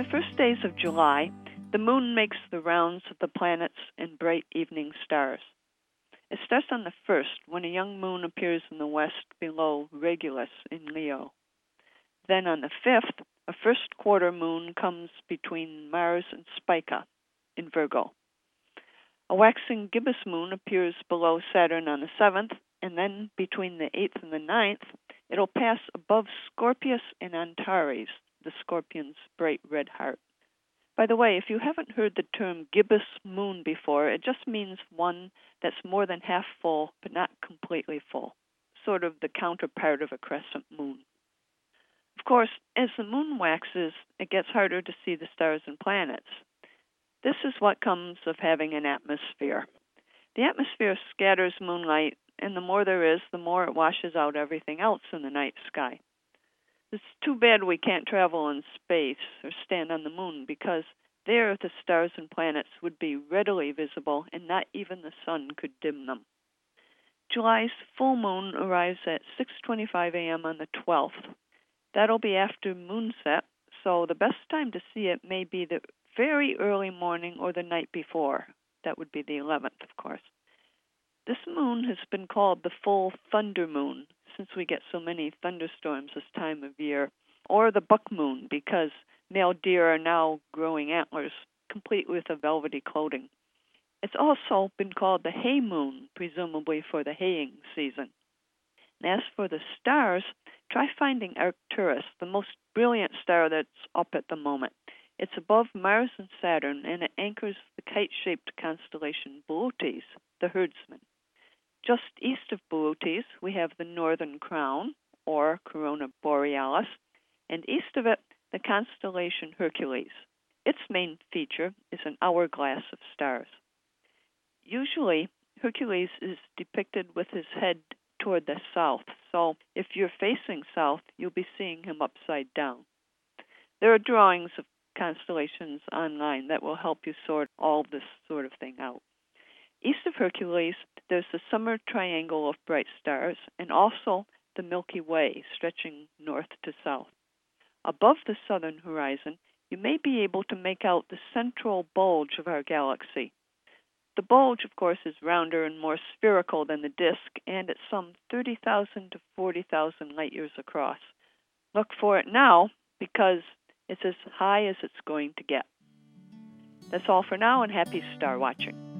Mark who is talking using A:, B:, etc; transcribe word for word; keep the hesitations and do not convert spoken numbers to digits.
A: the first days of July, the moon makes the rounds of the planets and bright evening stars. It starts on the first, when a young moon appears in the west below Regulus in Leo. Then on the fifth, a first quarter moon comes between Mars and Spica in Virgo. A waxing gibbous moon appears below Saturn on the seventh, and then between the eighth and the ninth, it'll pass above Scorpius and Antares, the Scorpion's bright red heart. By the way, if you haven't heard the term gibbous moon before, it just means one that's more than half full, but not completely full, sort of the counterpart of a crescent moon. Of course, as the moon waxes, it gets harder to see the stars and planets. This is what comes of having an atmosphere. The atmosphere scatters moonlight, and the more there is, the more it washes out everything else in the night sky. It's too bad we can't travel in space or stand on the moon, because there the stars and planets would be readily visible, and not even the sun could dim them. July's full moon arrives at six twenty-five a.m. on the twelfth. That'll be after moonset, so the best time to see it may be the very early morning or the night before. That would be the eleventh, of course. This moon has been called the full thunder moon, since we get so many thunderstorms this time of year, or the buck moon, because male deer are now growing antlers, complete with a velvety coating. It's also been called the hay moon, presumably for the haying season. And as for the stars, try finding Arcturus, the most brilliant star that's up at the moment. It's above Mars and Saturn, and it anchors the kite-shaped constellation Boötes, the herdsman. Just east of Boötes, we have the Northern Crown, or Corona Borealis, and east of it, the constellation Hercules. Its main feature is an hourglass of stars. Usually, Hercules is depicted with his head toward the south, so if you're facing south, you'll be seeing him upside down. There are drawings of constellations online that will help you sort all this sort of thing out. East of Hercules, there's the summer triangle of bright stars, and also the Milky Way stretching north to south. Above the southern horizon, you may be able to make out the central bulge of our galaxy. The bulge, of course, is rounder and more spherical than the disk, and it's some thirty thousand to forty thousand light years across. Look for it now, because it's as high as it's going to get. That's all for now, and happy star watching.